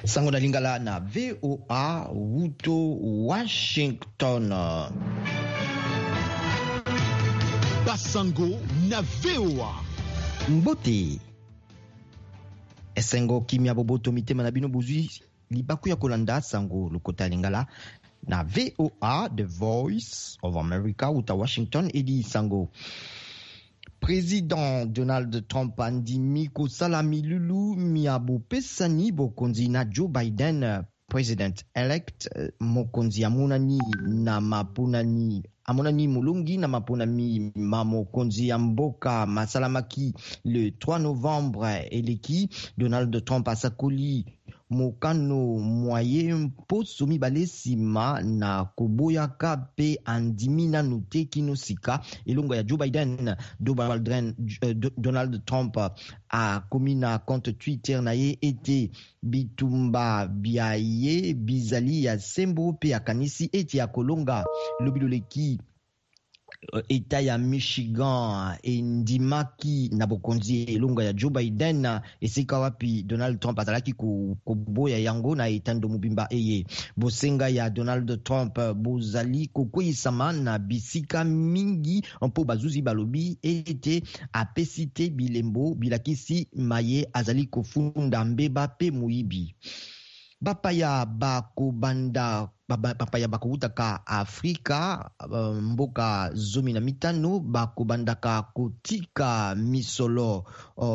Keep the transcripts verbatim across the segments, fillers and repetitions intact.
Sango na lingala na V O A Wuto Washington. Basango na V O A Mbote Esengo kimia boboto mitema na bino buzui libaku ya kolanda sango lokota lingala na V O A The Voice of America Wuta Washington edi sango. Président Donald Trump andimi kosala milulu miabu pesani bokonzi na Joe Biden president-elect mokonzi amonani na maponani amonani mulungi na maponami mamokonzi ya mboka masalamaki le trois novembre eleki Donald Trump asakoli mokano moyen mposo mibale sima na koboyaka pe andimi nanu te kino sika elongo ya Joe Biden. Donald Trump akomi na compte Twitter na ye ete bitumba bia ye bizali ya sembo pe akanisi ete akolonga lobiloleki Eta ya Michigan endimaki na bokonzi elonga ya Joe Biden esika wapi Donald Trump azalaki koboya yango na etando mobimba eye. Bosenga ya Donald Trump bozali kokweyisama na bisika mingi mpo bazuzi balobi ete apesite bilembo bilakisi maye azali kofunda mbeba pe muibi. Bapaya bakobanda bapaya bakowutaka Afrika mboka zomi na mitano bakobandaka kotika misolo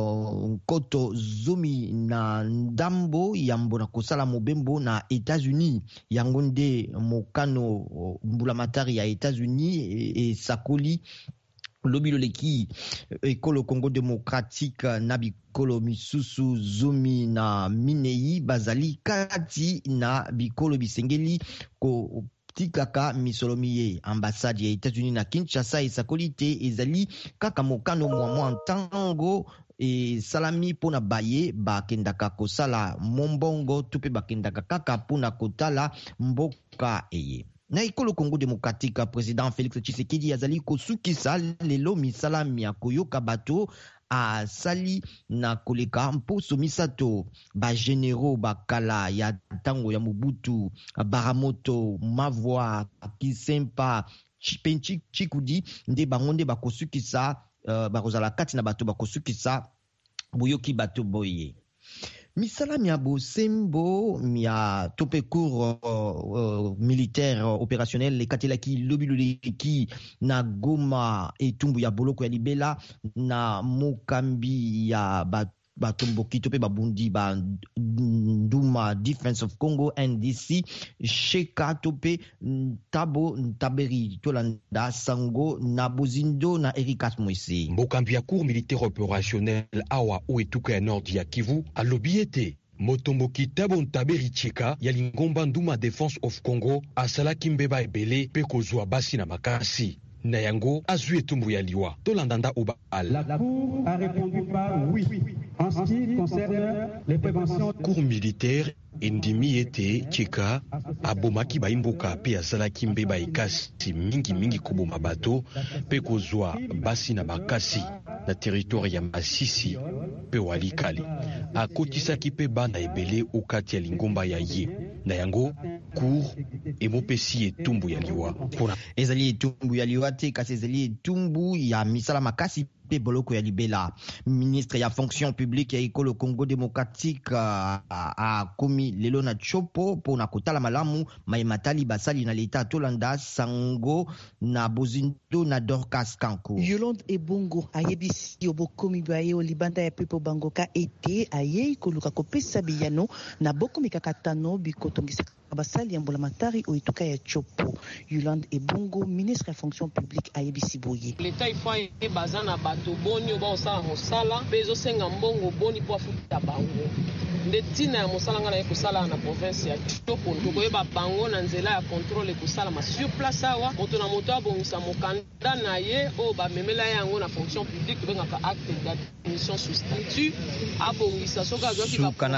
nkoto zomi na ndambo ya mbona kosala mobembo na États-Unis. Yango nde mokano mbulamatari ya États-Unis esakoli lobi loleki ekolo Congo démocratique na bikolo misusu zomi na minei bazali kati na bikolo bisengeli ko tikaka misolomiye. Ambassade ya États-Unis na Kinshasa esakoli te ezali kaka mokano mwa ntango e salami pona baye bakendaka kosala mombongo tupe bakendaka kaka pona kotala mboka eye. Na ikolo Congo démocratique président Félix Tshisekedi azali kosukisa lelo misala ya koyoka bato a sali na koleka mposo misato ba généraux bakala ya tango ya Mobutu Baramoto Mavwa Kisempa Chipenchi Chikudi nde bango nde bakosukisa uh, bakozala kati na bato bakosukisa boyoki bato boye. Misala mia bosembo mia tope cour uh, uh, militaire uh, opérationnel le katelaki lobiloleki na Goma etumbu ya boloko ya libela na mokambi ya bat batomboki tope babundi ba Nduma Defense of Congo N D C Sheka tope Tabo Ntaberi Tolanda Sango na Bozindo na Erikas Moise. Mokambi ya cour militaire opérationnel awa oetuka ya nord ya Kivu alobi ete motomboki Tabo Ntaberi Cheka ya Lingomba Nduma Defense of Congo asalaki mbeba ebele pe kozwa basi na makasi na yango azwi etumbu ya liwa tolandanda obal. La cour a répondu par oui en ce qui concerne les préventions. Cour militaire endimi ete Cheka abomaki baimboka pe asalaki mbeba ekasi mingi mingi koboma bato pe kozwa basi na makasi na territoire ya Masisi pe Walikale. Akotisaki pe bana ebele okati ya Lingomba ya ye na yango cour emopesi etumbu ya liwa. Ezali etumbu ya liwa te kasi ezali etumbu ya misala makasi pe boloko ya libela. Ministre ya fonction publique ya ekolo Congo démocratique a komi lelo na chopo po na kotala malamu maimatali basali na leta tolanda Sango na Bozindo na Dorcas Kanko. Yolande Ebongo ayebisi obokomi baye olibanda ya pepo bangoka ete aye koluka kopesa biyano na boko mikakatano bikotongisa basali ya mbulamatari oituka ya chopo. Yolande Ebongo, ministre ya fonction publique ayebisi boye. L'État ifa bazana bato boni oba osala mosala bezo senga mbongo boni po afuta bango. Nde tina ya mosala ngana ekosala na province ya Chopo tokoyeba bango na nzela ya contrôle ekosala ma sur place awa moto na moto abongisa mokanda na ye o bamemela yango na fonction publique bengaka acte d'admission sous statut abongisa soka azwaki ba